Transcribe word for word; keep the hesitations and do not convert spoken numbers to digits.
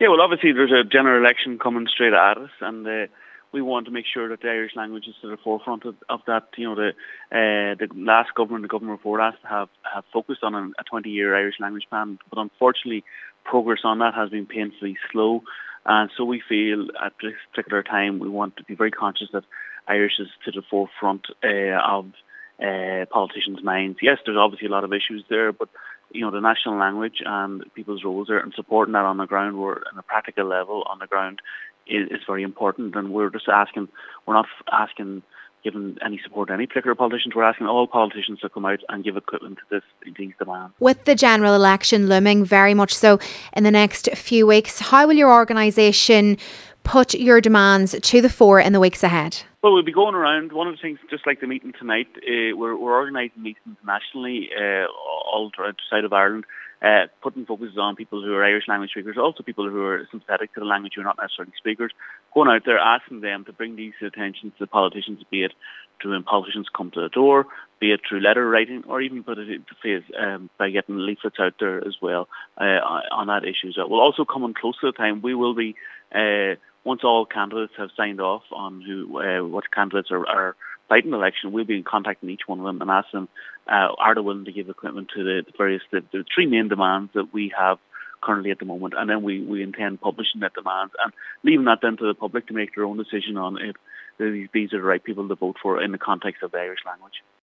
Yeah, well, obviously there's a general election coming straight at us, and uh, we want to make sure that the Irish language is to the forefront of, of that. You know, the uh, the last government, the government before that, have, have focused on a twenty-year Irish language plan, but unfortunately, progress on that has been painfully slow. And so we feel at this particular time we want to be very conscious that Irish is to the forefront uh, of uh, politicians' minds. Yes, there's obviously a lot of issues there, but you know, the national language and people's roles there and supporting that on the ground, we're on a practical level on the ground is, is very important. And we're just asking, we're not asking, giving any support to any particular politicians. We're asking all politicians to come out and give equipment to this, these demands. With the general election looming very much so in the next few weeks, how will your organisation put your demands to the fore in the weeks ahead? Well, we'll be going around. One of the things, just like the meeting tonight, uh, we're, we're organising meetings nationally, uh, all throughout the south of Ireland, uh, putting focuses on people who are Irish language speakers, also people who are sympathetic to the language who are not necessarily speakers, going out there asking them to bring these attention to the politicians, be it through when politicians come to the door, be it through letter writing, or even put it into face um, by getting leaflets out there as well uh, on that issue. So we'll also coming close to the time, we will be uh, once all candidates have signed off on who, uh, what candidates are, are fighting the election, we'll be contacting each one of them and asking them, uh, are they willing to give equipment to the, the various, the, the three main demands that we have currently at the moment, and then we, we intend publishing that demands and leaving that then to the public to make their own decision on if these are the right people to vote for in the context of the Irish language.